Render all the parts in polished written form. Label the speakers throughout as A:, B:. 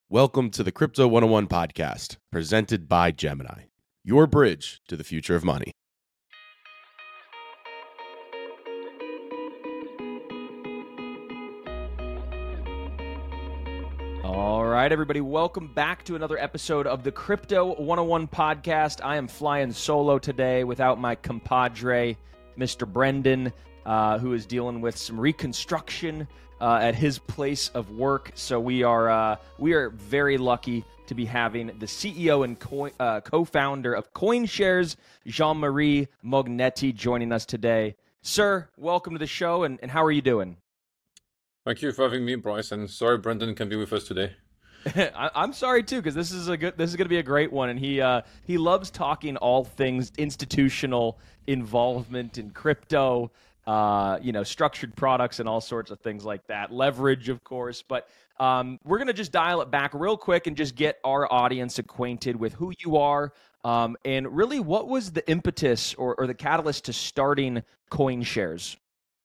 A: Welcome to the Crypto 101 podcast, presented by Gemini, your bridge to the future of money.
B: All right, everybody, welcome back to another episode of the Crypto 101 podcast. I am flying solo today without my compadre, Mr. Brendan, who is dealing with some reconstruction at his place of work. So we are very lucky to be having the CEO and co-founder of CoinShares, Jean-Marie Mognetti, joining us today. Sir, welcome to the show, and how are you doing?
C: Thank you for having me, Bryce, and sorry Brendan can't be with us today.
B: I'm sorry too, because this is going to be a great one, and he loves talking all things institutional involvement in crypto, structured products and all sorts of things like that, leverage, of course. But we're going to just dial it back real quick and just get our audience acquainted with who you are, and really what was the impetus or the catalyst to starting CoinShares?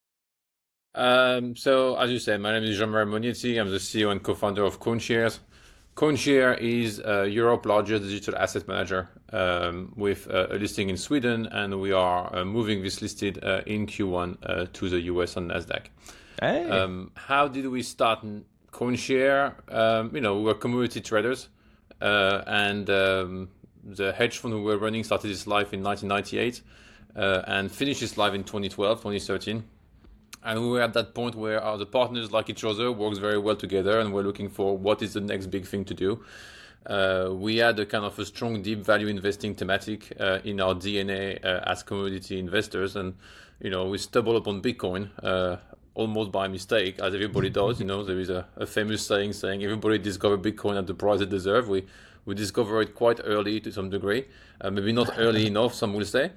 C: So as you said, my name is Jean-Marie Mognetti. I'm the CEO and co-founder of CoinShares. CoinShares is Europe's largest digital asset manager with a listing in Sweden, and we are moving this listed in Q1 to the US on NASDAQ.
B: Hey.
C: How did we start CoinShares? We were commodity traders, and the hedge fund we were running started its life in 1998 and finished its life in 2013. And we were at that point where the partners like each other, works very well together, and we're looking for what is the next big thing to do. We had a kind of a strong deep value investing thematic in our DNA as commodity investors, and we stumbled upon Bitcoin almost by mistake, as everybody does. There is a famous saying everybody discover Bitcoin at the price it deserves. We discovered it quite early to some degree, maybe not early enough, some will say.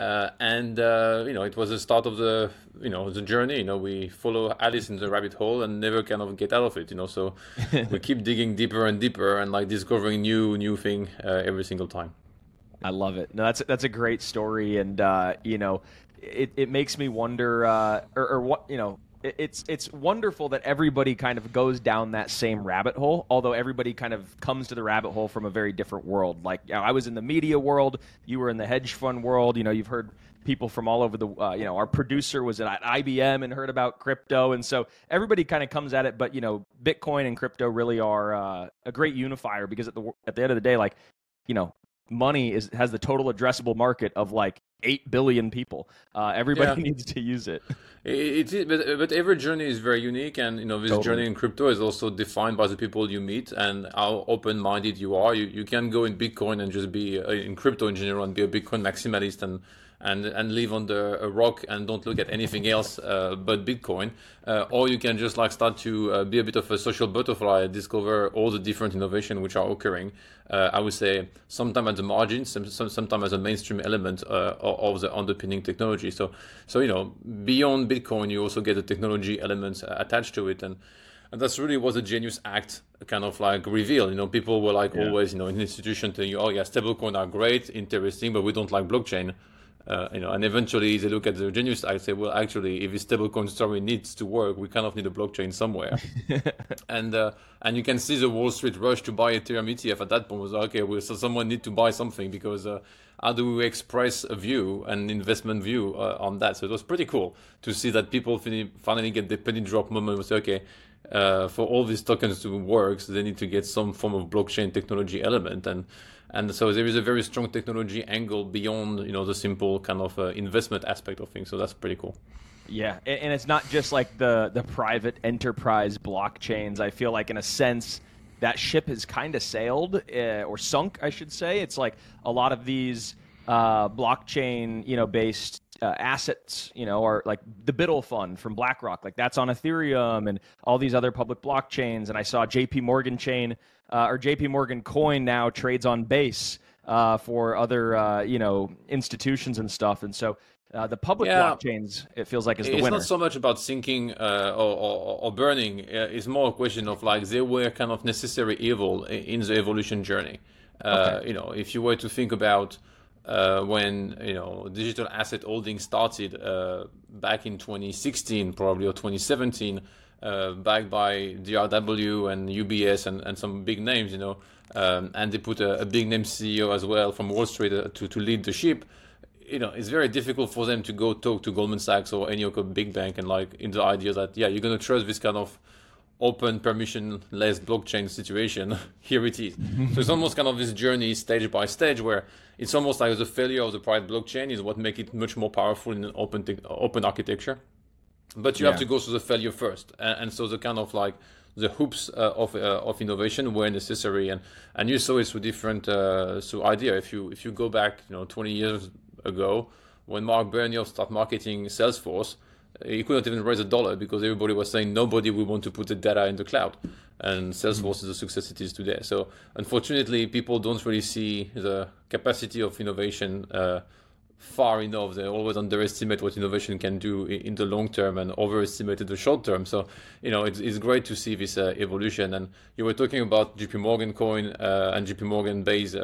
C: It was the start of the journey. We follow Alice in the rabbit hole and never kind of get out of it. So we keep digging deeper and deeper and like discovering new thing every single time.
B: I love it. No, that's a great story, and it makes me wonder, It's wonderful that everybody kind of goes down that same rabbit hole, although everybody kind of comes to the rabbit hole from a very different world. Like, I was in the media world, you were in the hedge fund world. You've heard people from all over the, our producer was at IBM and heard about crypto. And so everybody kind of comes at it, but, Bitcoin and crypto really are a great unifier, because at the end of the day, money has the total addressable market of 8 billion people. Everybody needs to use it.
C: But every journey is very unique, and this journey in crypto is also defined by the people you meet and how open-minded you are. You can go in Bitcoin and just be in crypto in general and be a Bitcoin maximalist and live under a rock and don't look at anything else but Bitcoin, or you can just start to be a bit of a social butterfly and discover all the different innovations which are occurring. I would say sometimes at the margins, sometimes as a mainstream element of the underpinning technology. So beyond Bitcoin, you also get the technology elements attached to it, and that's really was a genius act kind of reveal. People were always in institution telling you, oh yeah, stablecoin are great, interesting, but we don't like blockchain. And eventually they look at the genius act and say, well, actually, if this stablecoin story needs to work, we kind of need a blockchain somewhere. And you can see the Wall Street rush to buy Ethereum ETF at that point was so someone need to buy something, because how do we express a view, an investment view on that? So it was pretty cool to see that people finally get the penny drop moment and say, okay, for all these tokens to work, so they need to get some form of blockchain technology element, and so there is a very strong technology angle beyond the simple kind of investment aspect of things. So that's pretty cool.
B: Yeah, and it's not just the private enterprise blockchains. I feel like in a sense that ship has kind of sailed or sunk, I should say. It's like a lot of these blockchain based assets, are like the Biddle fund from BlackRock, that's on Ethereum, and all these other public blockchains. And I saw JP Morgan chain or JP Morgan coin now trades on Base for other institutions and stuff. And so the public blockchains, it feels like, is the winner.
C: It's not so much about sinking or burning. It's more a question of they were kind of necessary evil in the evolution journey. Okay. If you were to think about when digital asset holding started back in 2016 probably, or 2017, backed by DRW and UBS and some big names, and they put a big name CEO as well from Wall Street to lead the ship. It's very difficult for them to go talk to Goldman Sachs or any other big bank and in the idea that, you're going to trust this kind of open, permission-less blockchain situation. Here it is. So it's almost kind of this journey stage by stage where it's almost like the failure of the private blockchain is what makes it much more powerful in an open architecture. But you have to go through the failure first. And so the kind of the hoops of innovation were necessary. And you saw it through different idea. If you go back 20 years ago, when Mark Benioff started marketing Salesforce, he couldn't even raise $1 because everybody was saying nobody will want to put the data in the cloud. And Salesforce is the success it is today. So unfortunately, people don't really see the capacity of innovation far enough. They always underestimate what innovation can do in the long term and overestimate in the short term. So, it's great to see this evolution. And you were talking about JP Morgan coin and JP Morgan base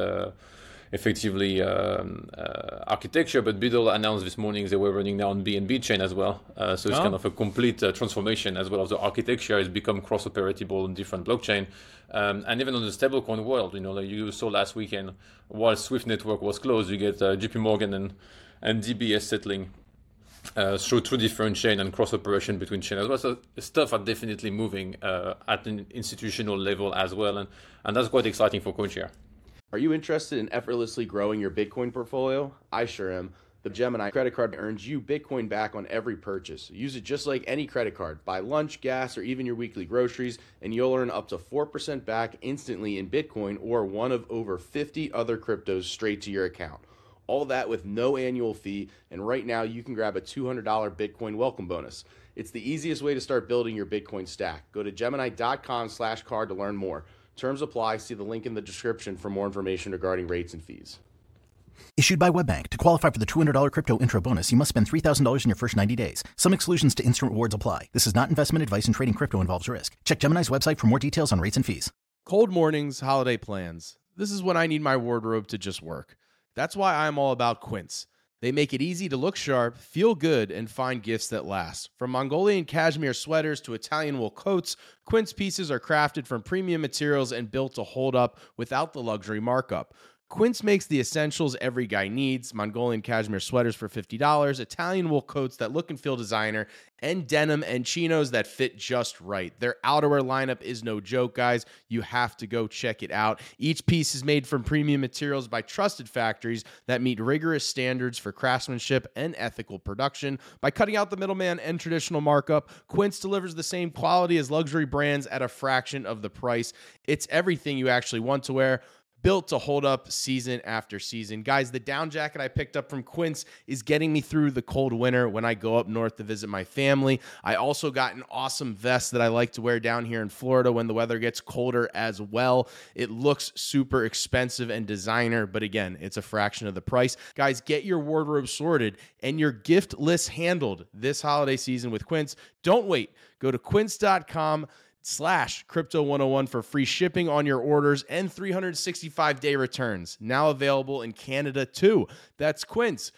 C: effectively architecture, but BUIDL announced this morning they were running now on BNB chain as well. So it's kind of a complete transformation as well of the architecture. It's become cross-operatable on different blockchain. And even on the stablecoin world, like you saw last weekend, while Swift network was closed, you get JP Morgan and DBS settling through two different chain and cross-operation between chain as well. So stuff are definitely moving at an institutional level as well. And that's quite exciting for CoinShare.
A: Are you interested in effortlessly growing your Bitcoin portfolio? I sure am. The Gemini credit card earns you Bitcoin back on every purchase. Use it just like any credit card. Buy lunch, gas, or even your weekly groceries, and you'll earn up to 4% back instantly in Bitcoin or one of over 50 other cryptos straight to your account. All that with no annual fee, and right now you can grab a $200 Bitcoin welcome bonus. It's the easiest way to start building your Bitcoin stack. Go to Gemini.com/card to learn more. Terms apply. See the link in the description for more information regarding rates and fees.
D: Issued by WebBank. To qualify for the $200 crypto intro bonus, you must spend $3,000 in your first 90 days. Some exclusions to instant rewards apply. This is not investment advice, and trading crypto involves risk. Check Gemini's website for more details on rates and fees.
A: Cold mornings, holiday plans. This is when I need my wardrobe to just work. That's why I'm all about Quince. They make it easy to look sharp, feel good, and find gifts that last. From Mongolian cashmere sweaters to Italian wool coats, Quince pieces are crafted from premium materials and built to hold up without the luxury markup. Quince makes the essentials every guy needs: Mongolian cashmere sweaters for $50, Italian wool coats that look and feel designer, and denim and chinos that fit just right. Their outerwear lineup is no joke, guys. You have to go check it out. Each piece is made from premium materials by trusted factories that meet rigorous standards for craftsmanship and ethical production. By cutting out the middleman and traditional markup, Quince delivers the same quality as luxury brands at a fraction of the price. It's everything you actually want to wear, built to hold up season after season. Guys, the down jacket I picked up from Quince is getting me through the cold winter when I go up north to visit my family. I also got an awesome vest that I like to wear down here in Florida when the weather gets colder as well. It looks super expensive and designer, but again, it's a fraction of the price. Guys, get your wardrobe sorted and your gift list handled this holiday season with Quince. Don't wait. Go to quince.com/crypto101 for free shipping on your orders and 365-day returns. Now available in Canada too. That's Quince,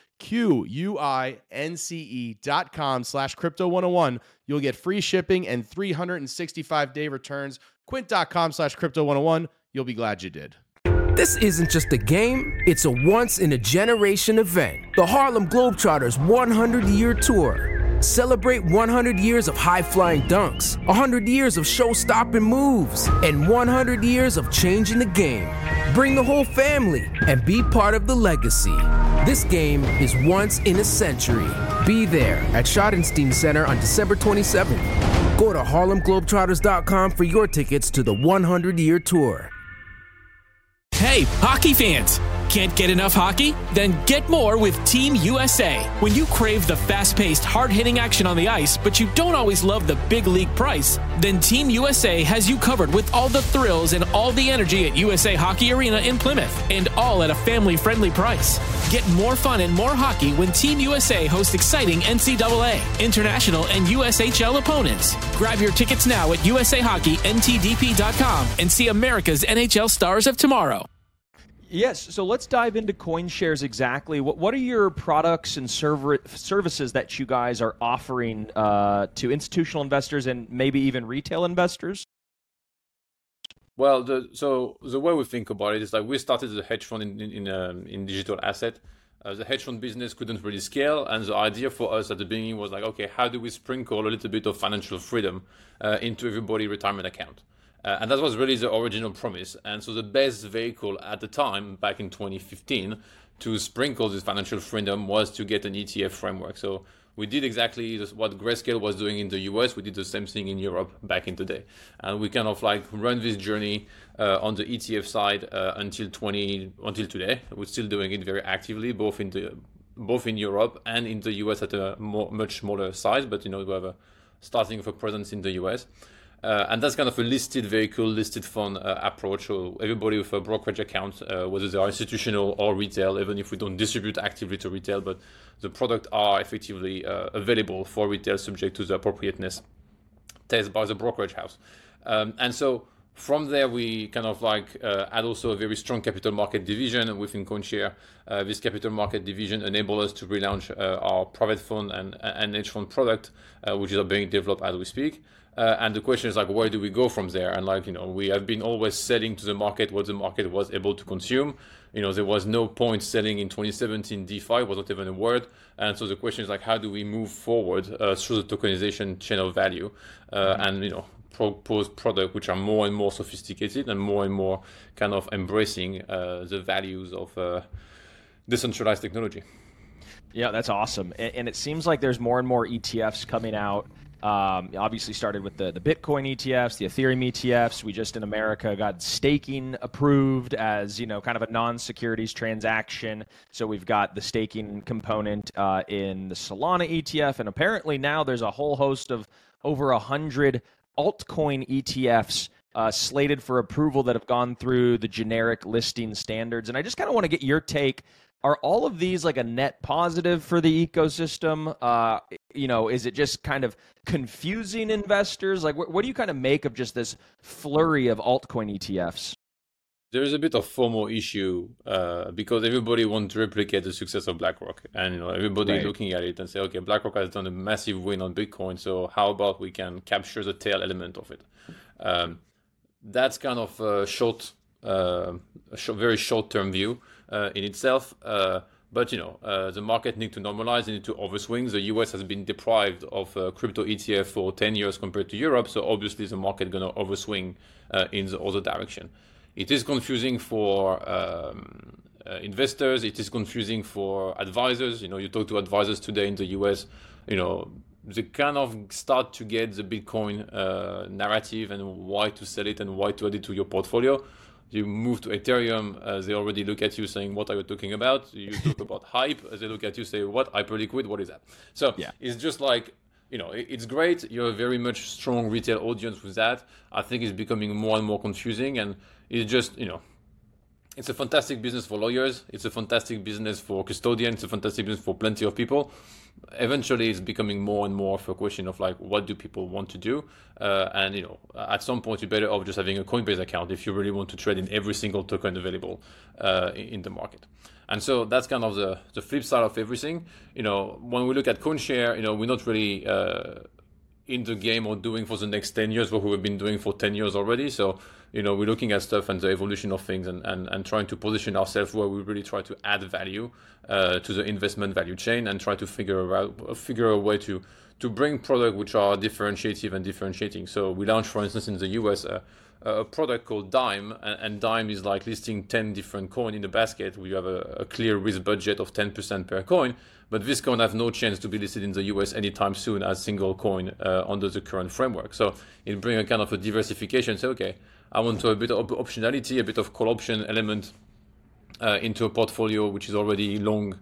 A: QUINCE.com/crypto101. You'll get free shipping and 365-day returns. Quint.com/crypto101. You'll be glad you did.
E: This isn't just a game, it's a once-in-a-generation event. The Harlem Globetrotters 100-year tour. Celebrate 100 years of high-flying dunks, 100 years of show-stopping moves, and 100 years of changing the game. Bring the whole family and be part of the legacy. This game is once in a century. Be there at Schottenstein Center on December 27th. Go to HarlemGlobetrotters.com for your tickets to the 100-year tour.
F: Hey, hockey fans! Can't get enough hockey? Then get more with Team USA. When you crave the fast-paced, hard-hitting action on the ice, but you don't always love the big league price, then Team USA has you covered with all the thrills and all the energy at USA Hockey Arena in Plymouth, and all at a family-friendly price. Get more fun and more hockey when Team USA hosts exciting NCAA, international, and USHL opponents. Grab your tickets now at USAHockeyNTDP.com and see America's NHL stars of tomorrow.
B: Yes, so let's dive into CoinShares exactly. What are your products and services that you guys are offering to institutional investors and maybe even retail investors?
C: Well, so the way we think about it is like we started as a hedge fund in digital asset. The hedge fund business couldn't really scale, and the idea for us at the beginning was like, okay, how do we sprinkle a little bit of financial freedom into everybody's retirement account? And that was really the original promise. And so the best vehicle at the time, back in 2015, to sprinkle this financial freedom was to get an ETF framework. So we did exactly what Grayscale was doing in the US. We did the same thing in Europe back in the day. And we kind of like run this journey on the ETF side until today. We're still doing it very actively, both in Europe and in the US at a much smaller size. But we have a starting of a presence in the US. And that's kind of a listed vehicle, listed fund approach. So everybody with a brokerage account, whether they are institutional or retail, even if we don't distribute actively to retail, but the products are effectively available for retail subject to the appropriateness test by the brokerage house. And so from there, we kind of like add also a very strong capital market division within CoinShare. This capital market division enables us to relaunch our private fund and hedge fund product, which is being developed as we speak. And the question is like, where do we go from there? And we have been always selling to the market what the market was able to consume. There was no point selling in 2017. DeFi was not even a word. And so the question is like, how do we move forward through the tokenization chain of value and propose products which are more and more sophisticated and more kind of embracing the values of decentralized technology.
B: Yeah, that's awesome. And it seems like there's more and more ETFs coming out. Obviously started with the Bitcoin ETFs, the Ethereum ETFs. We just in America got staking approved as, kind of a non-securities transaction. So we've got the staking component in the Solana ETF. And apparently now there's a whole host of over 100 altcoin ETFs slated for approval that have gone through the generic listing standards. And I just kind of want to get your take. Are all of these like a net positive for the ecosystem? Is it just kind of confusing investors? Like, what do you kind of make of just this flurry of altcoin ETFs?
C: There is a bit of FOMO issue because everybody wants to replicate the success of BlackRock, and everybody
B: Right.
C: looking at it and say, okay, BlackRock has done a massive win on Bitcoin, so how about we can capture the tail element of it? That's kind of a very short-term view in itself. But the market need to normalize, they need to overswing. The US has been deprived of crypto ETF for 10 years compared to Europe, so obviously the market going to overswing in the other direction. It is confusing for investors. It is confusing for advisors. You talk to advisors today in the US, they kind of start to get the Bitcoin narrative and why to sell it and why to add it to your portfolio. You move to Ethereum, they already look at you saying, what are you talking about? You talk about hype, they look at you say, what? Hyperliquid, what is that? So yeah. It's just like, it's great. You're a very much strong retail audience with that. I think it's becoming more and more confusing, and it's just, it's a fantastic business for lawyers. It's a fantastic business for custodians. It's a fantastic business for plenty of people. Eventually, it's becoming more and more of a question of like, what do people want to do? And at some point, you're better off just having a Coinbase account if you really want to trade in every single token available in the market. And so that's kind of the flip side of everything. When we look at CoinShare, we're not really in the game or doing for the next 10 years what we've been doing for 10 years already. So, we're looking at stuff and the evolution of things and trying to position ourselves where we really try to add value to the investment value chain and try to figure a way to bring products which are differentiative and differentiating. So we launched, for instance, in the US, a product called Dime, and Dime is like listing 10 different coins in the basket. We have a clear risk budget of 10% per coin, but this coin have no chance to be listed in the US anytime soon as single coin under the current framework. So it brings a kind of a diversification. So, okay, I want to have a bit of optionality, a bit of call option element into a portfolio which is already long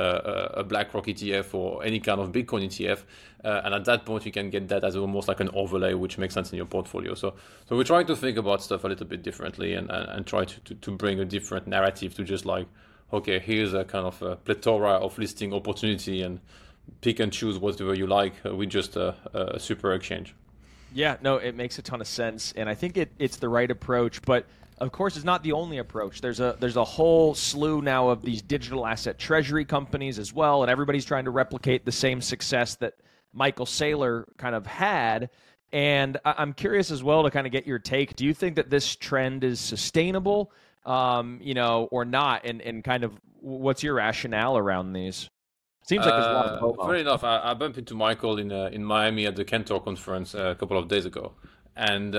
C: a BlackRock ETF or any kind of Bitcoin ETF. And at that point, you can get that as almost like an overlay, which makes sense in your portfolio. So we're trying to think about stuff a little bit differently and try to bring a different narrative to just like, okay, here's a kind of a plethora of listing opportunity and pick and choose whatever you like with just a super exchange.
B: Yeah, no, it makes a ton of sense. And I think it's the right approach. But of course, is not the only approach. There's a whole slew now of these digital asset treasury companies as well, and everybody's trying to replicate the same success that Michael Saylor kind of had. And I'm curious as well to kind of get your take. Do you think that this trend is sustainable, or not? And kind of what's your rationale around these? Seems like there's a lot of FOMO.
C: Fair enough. I bumped into Michael in Miami at the Cantor conference a couple of days ago, and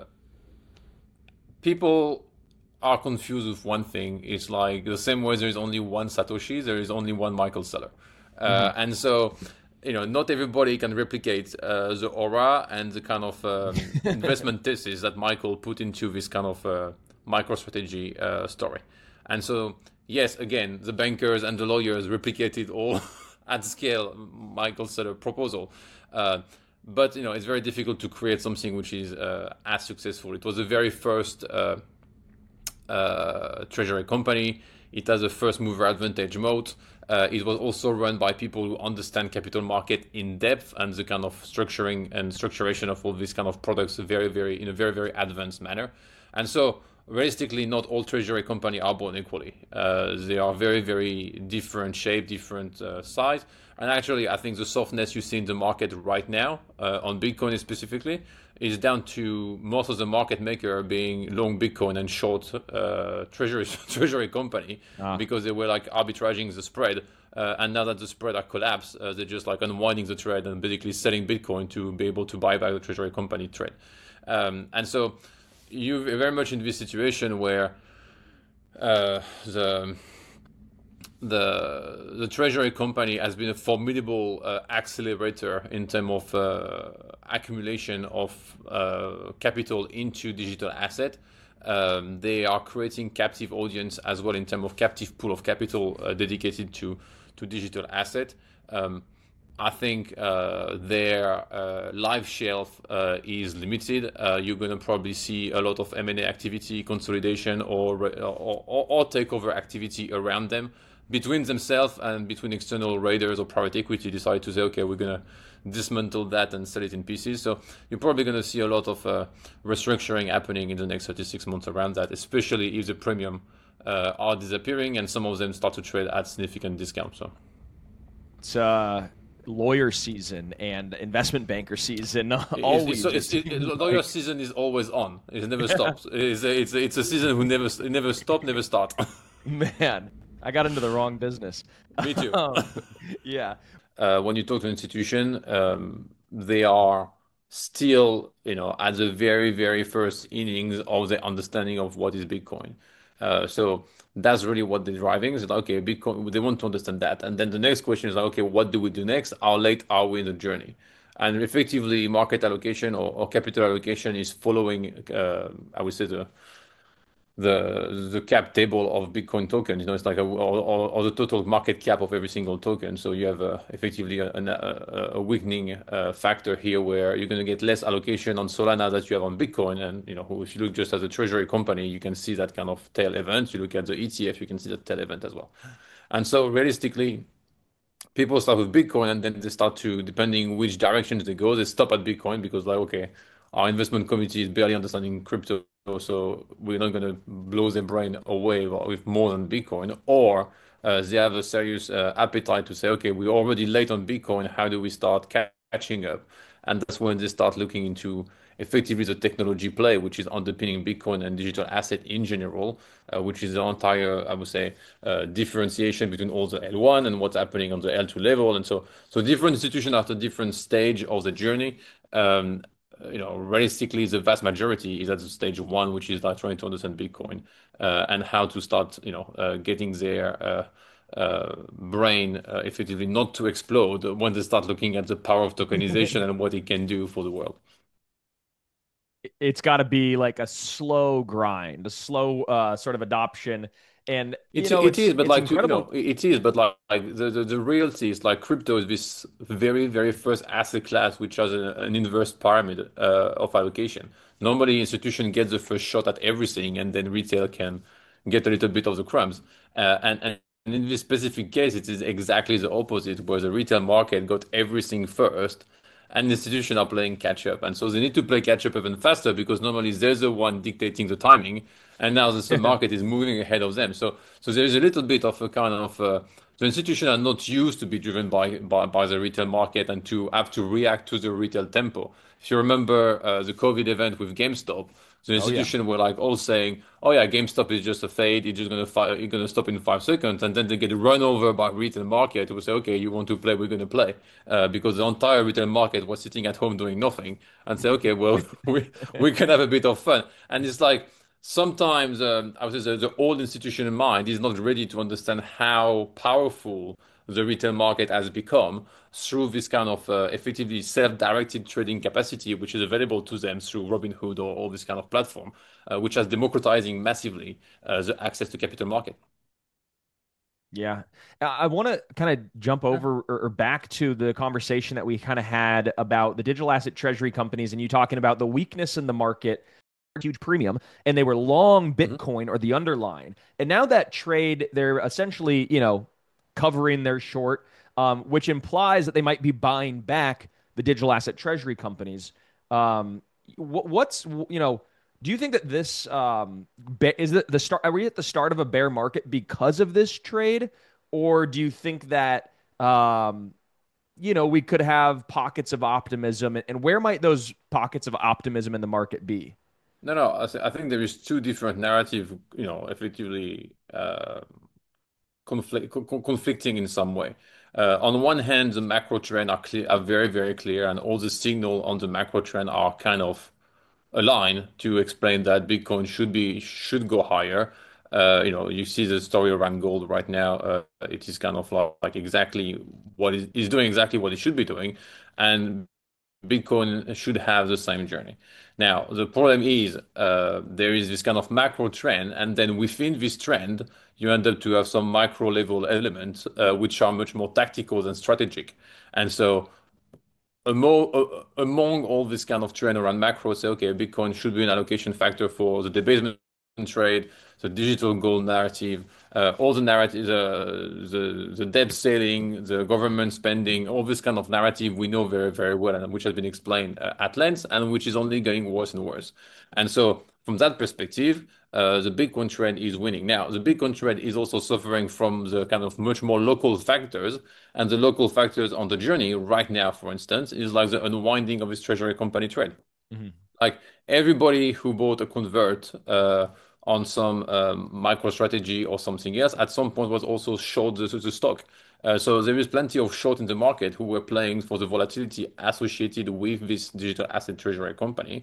C: people are confused with one thing. It's like the same way there is only one Satoshi, there is only one Michael Saylor, and so. Not everybody can replicate the aura and the kind of investment thesis that Michael put into this kind of MicroStrategy story. And so, yes, again, the bankers and the lawyers replicated all at scale Michael Saylor proposal. But, it's very difficult to create something which is as successful. It was the very first treasury company. It has a first mover advantage moat. It was also run by people who understand capital market in depth and the kind of structuring and structuration of all these kind of products in a very, very advanced manner. And so realistically, not all treasury companies are born equally. They are very, very different shape, different size. And actually, I think the softness you see in the market right now, on Bitcoin specifically, is down to most of the market maker being long Bitcoin and short treasury company because they were like arbitraging the spread. And now that the spread are collapsed, they're just like unwinding the trade and basically selling Bitcoin to be able to buy back the treasury company trade. And so you're very much in this situation where the treasury company has been a formidable accelerator in terms of accumulation of capital into digital asset. They are creating captive audience as well in terms of captive pool of capital dedicated to digital asset. I think their live shelf is limited. You're going to probably see a lot of M&A activity, consolidation, or takeover activity around them. Between themselves and between external raiders or private equity decide to say, okay, we're going to dismantle that and sell it in pieces. So you're probably going to see a lot of restructuring happening in the next 36 months around that, especially if the premium are disappearing and some of them start to trade at significant discount. So
B: it's lawyer season and investment banker season.
C: Lawyer season is always on. It never stops. It's a season who never stop, never start.
B: Man. I got into the wrong business.
C: Me too.
B: Yeah.
C: When you talk to an institution, they are still, at the very, very first innings of the understanding of what is Bitcoin. So that's really what they're driving. Is like, okay, Bitcoin. They want to understand that, and then the next question is like, okay, what do we do next? How late are we in the journey? And effectively, market allocation or capital allocation is following, I would say, the cap table of Bitcoin tokens. It's like or the total market cap of every single token. So you have effectively a weakening factor here where you're going to get less allocation on Solana that you have on Bitcoin. And if you look just at the treasury company, you can see that kind of tail event. You look at the ETF, you can see that tail event as well. And so realistically, people start with Bitcoin and then they start to, depending which direction they go, they stop at Bitcoin because like, okay, our investment committee is barely understanding crypto, so we're not going to blow their brain away with more than Bitcoin. Or they have a serious appetite to say, okay, we're already late on Bitcoin. How do we start catching up? And that's when they start looking into effectively the technology play, which is underpinning Bitcoin and digital asset in general, which is the entire, I would say, differentiation between all the L1 and what's happening on the L2 level. And so different institutions at a different stage of the journey. Realistically, the vast majority is at the stage one, which is like trying to understand Bitcoin and how to start, getting their brain effectively not to explode when they start looking at the power of tokenization and what it can do for the world.
B: It's got to be like a slow grind, a slow sort of adoption. And
C: it is, but the reality is like crypto is this very, very first asset class which has an inverse pyramid of allocation. Normally, institution gets the first shot at everything, and then retail can get a little bit of the crumbs. And in this specific case, it is exactly the opposite, where the retail market got everything first, and institutions are playing catch up. And so they need to play catch up even faster because normally they're the one dictating the timing, and now the market is moving ahead of them. So there is a little bit of a kind of the institutions are not used to be driven by the retail market and to have to react to the retail tempo. If you remember the COVID event with GameStop, the institution were like all saying, "Oh yeah, GameStop is just a fade. It's just you're gonna stop in 5 seconds," and then they get run over by retail market who say, "Okay, you want to play, we're gonna play," because the entire retail market was sitting at home doing nothing, and say, "Okay, well, we can have a bit of fun." And it's like sometimes I would say the old institutional mind is not ready to understand how powerful the retail market has become through this kind of effectively self-directed trading capacity, which is available to them through Robinhood or all this kind of platform, which is democratizing massively the access to capital market.
B: Yeah. I want to kind of jump over or back to the conversation that we kind of had about the digital asset treasury companies and you talking about the weakness in the market, huge premium, and they were long Bitcoin or the underlying. And now that trade, they're essentially, covering their short, which implies that they might be buying back the digital asset treasury companies. What's, do you think that this is the start? Are we at the start of a bear market because of this trade, or do you think that we could have pockets of optimism, and where might those pockets of optimism in the market be?
C: No. I think there is two different narrative, effectively conflicting in some way. On one hand, the macro trend are very, very clear, and all the signal on the macro trend are kind of aligned to explain that Bitcoin should go higher. You see the story around gold right now. It is kind of like exactly what is doing exactly what it should be doing, and Bitcoin should have the same journey. Now, the problem is there is this kind of macro trend, and then within this trend, you end up to have some micro level elements which are much more tactical than strategic. And so among all this kind of trend around macro, say, okay, Bitcoin should be an allocation factor for the debasement trade, the digital gold narrative, all the narratives, the debt ceiling, the government spending, all this kind of narrative we know very, very well, and which has been explained at length, and which is only getting worse and worse. And so, from that perspective, the Bitcoin trend is winning. Now, the Bitcoin trend is also suffering from the kind of much more local factors, and the local factors on the journey right now, for instance, is like the unwinding of this treasury company trade. Like everybody who bought a convert on some micro strategy or something else at some point was also short the stock. So there is plenty of short in the market who were playing for the volatility associated with this digital asset treasury company.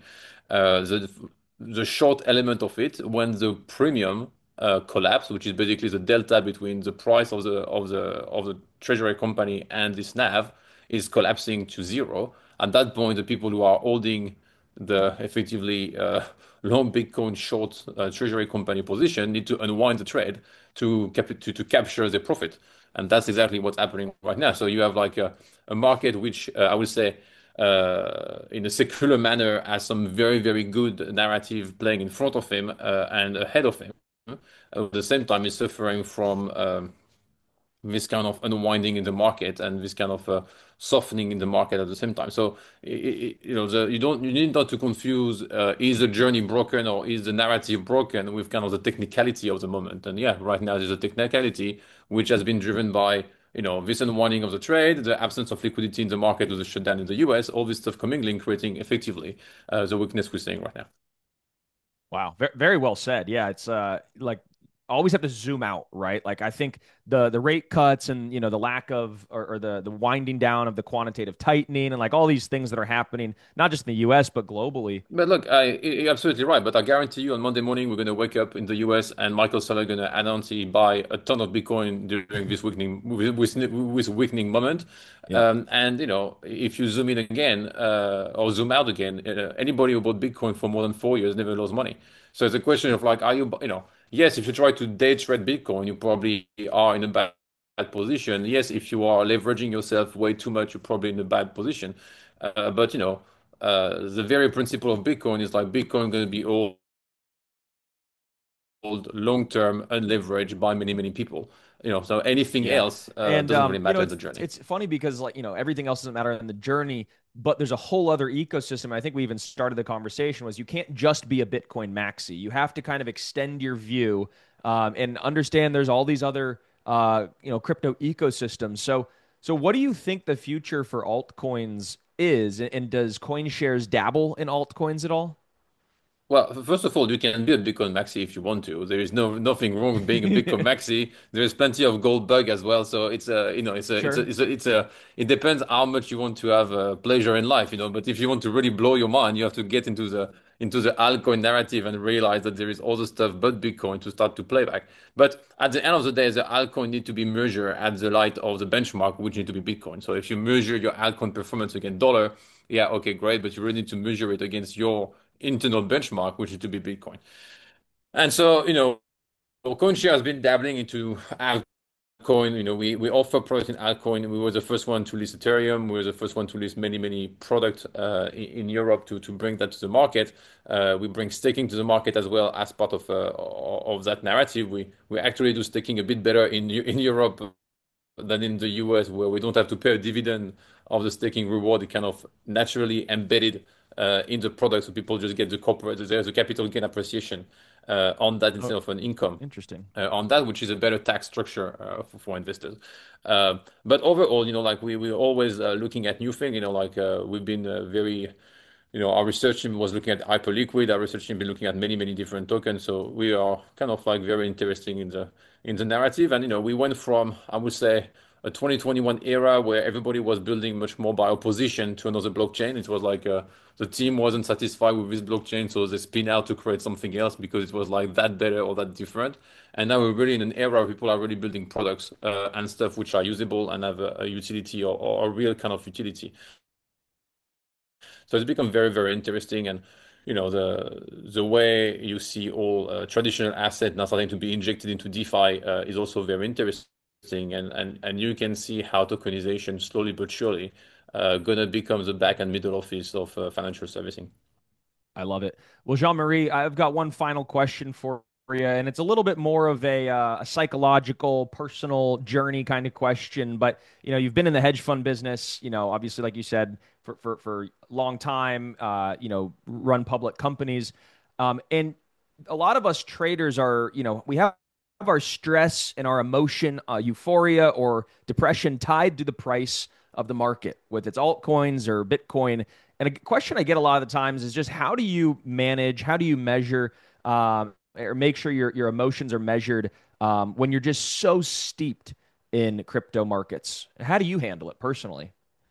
C: The short element of it, when the premium collapse, which is basically the delta between the price of the treasury company and this NAV, is collapsing to zero. At that point, the people who are holding the effectively long Bitcoin short treasury company position need to unwind the trade to capture the profit. And that's exactly what's happening right now. So you have like a market which I would say in a secular manner has some very, very good narrative playing in front of him and ahead of him. At the same time, is suffering from this kind of unwinding in the market and this kind of softening in the market at the same time. So you need not to confuse is the journey broken or is the narrative broken with kind of the technicality of the moment. And yeah, right now there's a technicality which has been driven by this unwinding of the trade, the absence of liquidity in the market with the shutdown in the US, all this stuff commingling, creating effectively the weakness we're seeing right now.
B: Wow, very well said. Yeah, it's like always have to zoom out, right? Like I think the rate cuts and the lack of or the winding down of the quantitative tightening and like all these things that are happening, not just in the US but globally.
C: But look, you're absolutely right. But I guarantee you, on Monday morning, we're going to wake up in the US and Michael Saylor going to announce he buy a ton of Bitcoin during this weakening moment.
B: Yeah.
C: And if you zoom in again or zoom out again, anybody who bought Bitcoin for more than 4 years never lost money. So it's a question of like, are you yes, if you try to day trade Bitcoin, you probably are in a bad position. Yes, if you are leveraging yourself way too much, you're probably in a bad position. But the very principle of Bitcoin is like Bitcoin going to be all long-term unleveraged by many people. So anything else doesn't really matter in the journey.
B: It's funny because everything else doesn't matter in the journey, but there's a whole other ecosystem. I think we even started the conversation was you can't just be a Bitcoin maxi. You have to kind of extend your view and understand there's all these other crypto ecosystems. So what do you think the future for altcoins is, and does CoinShares dabble in altcoins at all?
C: Well, first of all, you can be a Bitcoin maxi if you want to. There is nothing wrong with being a Bitcoin maxi. There is plenty of gold bug as well. So it depends how much you want to have pleasure in life, But if you want to really blow your mind, you have to get into the altcoin narrative and realize that there is other stuff but Bitcoin to start to play back. But at the end of the day, the altcoin need to be measured at the light of the benchmark, which need to be Bitcoin. So if you measure your altcoin performance against dollar, yeah, okay, great, but you really need to measure it against your internal benchmark, which is to be Bitcoin. And so, CoinShare has been dabbling into altcoin. We offer products in altcoin. We were the first one to list Ethereum. We were the first one to list many products in Europe to bring that to the market. We bring staking to the market as well as part of that narrative. We actually do staking a bit better in Europe than in the US, where we don't have to pay a dividend of the staking reward. It kind of naturally embedded in the product, so people just get there's a capital gain appreciation on that instead of an income.
B: Interesting.
C: On that, which is a better tax structure for investors. But overall, we're always looking at new things. We've been very, our research team was looking at Hyperliquid. Our research team been looking at many different tokens. So we are kind of very interesting in the narrative. And we went from, I would say, a 2021 era where everybody was building much more by opposition to another blockchain. It was the team wasn't satisfied with this blockchain, so they spin out to create something else because it was that better or that different. And now we're really in an era where people are really building products and stuff which are usable and have a utility or a real kind of utility. So it's become very interesting. And the way you see all traditional assets now starting to be injected into DeFi is also very interesting. And you can see how tokenization slowly but surely gonna become the back and middle office of financial servicing.
B: I love it. Well, Jean-Marie, I've got one final question for you, and it's a little bit more of a psychological, personal journey kind of question. But you've been in the hedge fund business, obviously, like you said, for a long time. Run public companies, and a lot of us traders are, we have our stress and our emotion, euphoria or depression tied to the price of the market, whether it's altcoins or Bitcoin. And a question I get a lot of the times is just how do you manage, how do you measure or make sure your emotions are measured when you're just so steeped in crypto markets? How do you handle it personally?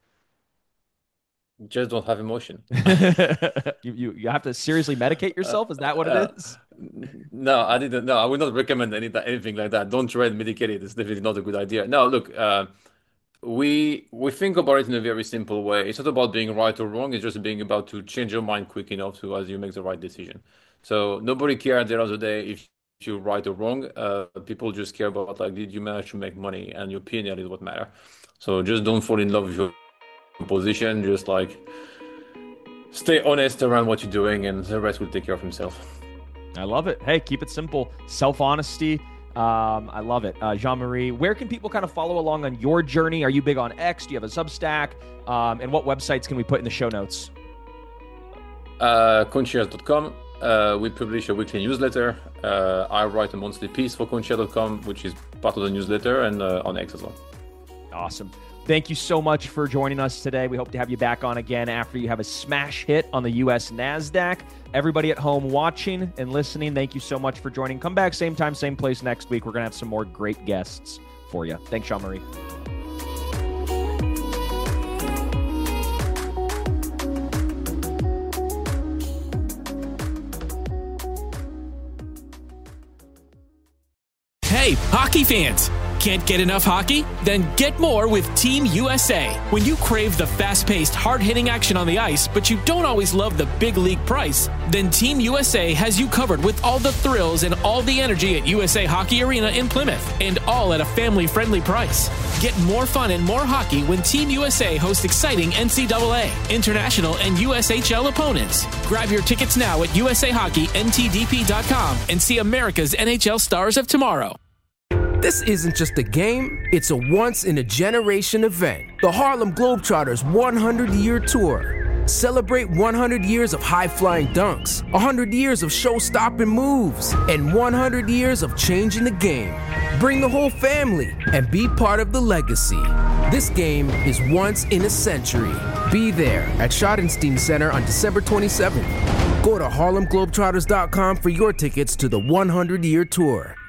C: Just don't have emotion.
B: You have to seriously medicate yourself? Is that what it is?
C: No, I didn't. No, I would not recommend anything like that. Don't try and medicate it. It's definitely not a good idea. No, look, we think about it in a very simple way. It's not about being right or wrong. It's just being about to change your mind quick enough to as you make the right decision. So nobody cares at the end of the day if you're right or wrong. People just care about did you manage to make money, and your P&L is what matters. So just don't fall in love with your position. Just stay honest around what you're doing, and the rest will take care of himself.
B: I love it. Hey, keep it simple. Self-honesty. I love it. Jean-Marie, where can people kind of follow along on your journey? Are you big on X? Do you have a Substack? And what websites can we put in the show notes?
C: CoinShares.com. We publish a weekly newsletter. I write a monthly piece for CoinShares.com, which is part of the newsletter, and on X as well.
B: Awesome. Thank you so much for joining us today. We hope to have you back on again after you have a smash hit on the US NASDAQ. Everybody at home watching and listening, thank you so much for joining. Come back same time, same place next week. We're going to have some more great guests for you. Thanks, Jean-Marie.
F: Hey, hockey fans! Can't get enough hockey? Then get more with Team USA. When you crave the fast-paced, hard-hitting action on the ice, but you don't always love the big league price, then Team USA has you covered with all the thrills and all the energy at USA Hockey Arena in Plymouth, and all at a family-friendly price. Get more fun and more hockey when Team USA hosts exciting NCAA, international, and USHL opponents. Grab your tickets now at USAHockeyNTDP.com and see America's NHL stars of tomorrow.
E: This isn't just a game, it's a once-in-a-generation event. The Harlem Globetrotters 100-year tour. Celebrate 100 years of high-flying dunks, 100 years of show-stopping moves, and 100 years of changing the game. Bring the whole family and be part of the legacy. This game is once in a century. Be there at Schottenstein Center on December 27th. Go to HarlemGlobetrotters.com for your tickets to the 100-year tour.